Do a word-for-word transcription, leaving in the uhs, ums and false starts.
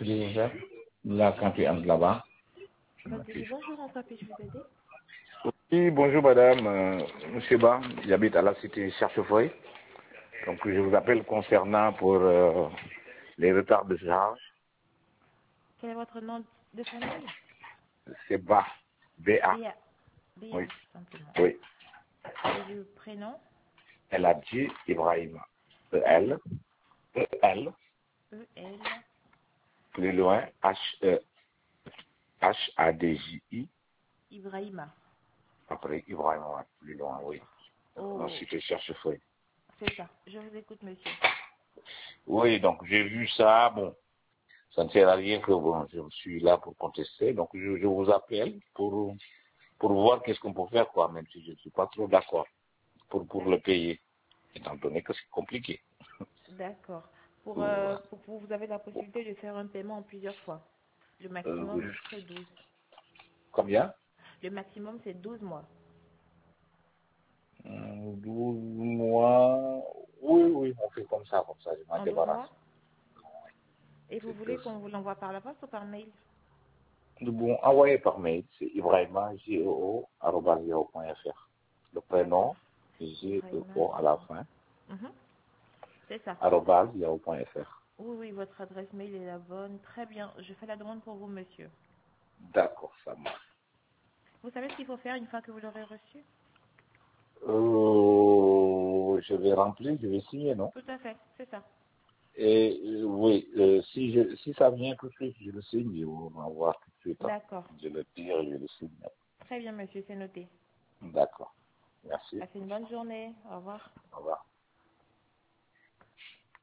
puis-je vous faire? Là, quand tu entres là-bas. Vas-y, bonjour, en quoi puis-je vous aider? Oui, bonjour madame, euh, monsieur Ba, j'habite à la cité Cherchefeuille. Donc je vous appelle concernant pour euh, les retards de charge. Quel est votre nom de famille? C'est Ba, B A. Béa. Béa, Oui, simplement. oui. Et le prénom? El Hadji Ibrahima. E L, E L, E L. plus loin, H E H A D J I. Ibrahima. Après Ibrahima, plus loin, oui. Oh, La cité Cherchefeuille. c'est ça. Je vous écoute, monsieur. Oui, donc j'ai vu ça, bon. Ça ne sert à rien que bon, je suis là pour contester, donc je, je vous appelle pour, pour voir qu'est-ce qu'on peut faire, quoi, même si je ne suis pas trop d'accord pour, pour le payer, étant donné que c'est compliqué. D'accord. Pour, Euh, euh, pour, pour- vous avez la possibilité de faire un paiement en plusieurs fois. Le maximum, euh, c'est douze. Combien? Le maximum, c'est douze mois. Hum, douze mois. Oui, oui, on fait comme ça, comme ça, je m'en En douze débarrasse. mois? Et vous C'est voulez que qu'on vous l'envoie par la poste ou par mail? bon, envoyé par mail, c'est Ibrahima, G E O, arobase yahoo point fr. Le D'accord. prénom, G E Ibrahima, O à la fin, Mhm. C'est ça. arobase yahoo point fr. Oui, oui, votre adresse mail est la bonne. Très bien. Je fais la demande pour vous, monsieur. D'accord, ça marche. Vous savez ce qu'il faut faire une fois que vous l'aurez reçu? Euh, je vais remplir, je vais signer, non? Tout à fait, c'est ça. Et euh, oui, euh, si, je, si ça vient tout de suite, je le signe, je vous l'envoie tout de suite. Hein. D'accord. Je le tire, je le signe. Très bien, monsieur, c'est noté. D'accord. Merci. Passez une bonne journée. Au revoir. Au revoir.